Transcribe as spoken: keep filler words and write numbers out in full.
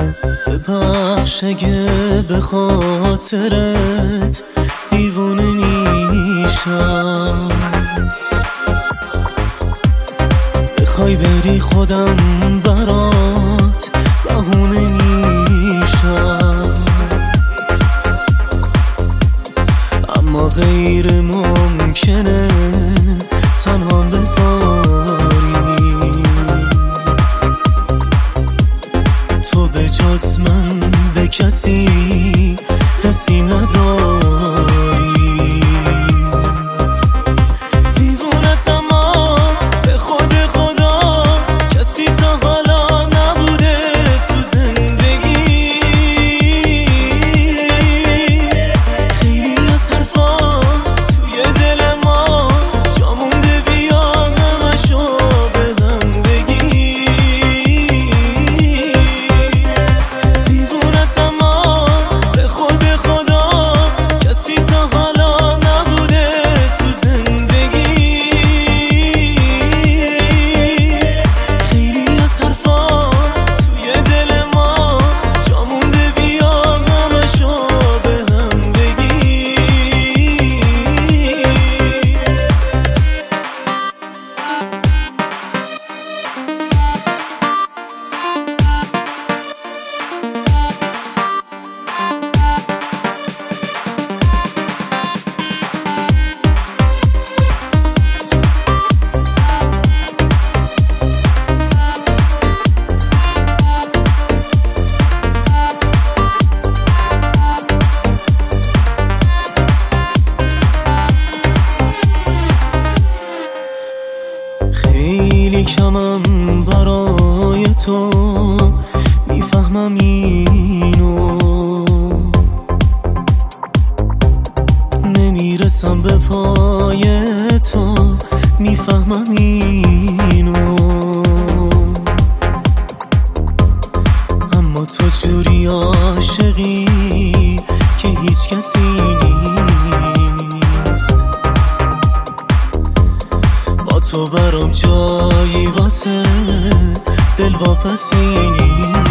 ببخش اگه به خاطرت دیوونه میشم، بخوای بری خودم برات بهونه میشم، اما غیر ممکنه تنها بذاری تو به جز من به کسی حسی نداری. دیوونت اما به خود خدا کسی تا حالا نبوده تو زندگی، خیلی از حرفا توی دل ما جا مونده، بیا همشو بدم بگی. دیوونت اما به خود خدا کسی تا حالا نبوده تو زندگی، خیلی از حرفا توی دل ما جا مونده، بیا همشو بدم بگی. خیلی کمم برای تو میفهمم اینو، نمیرسم به پای تو میفهمم اینو، اما تو جوری عاشقی که هیچ کسی نیست، با تو برام جایی واسه دلواپسی نیست.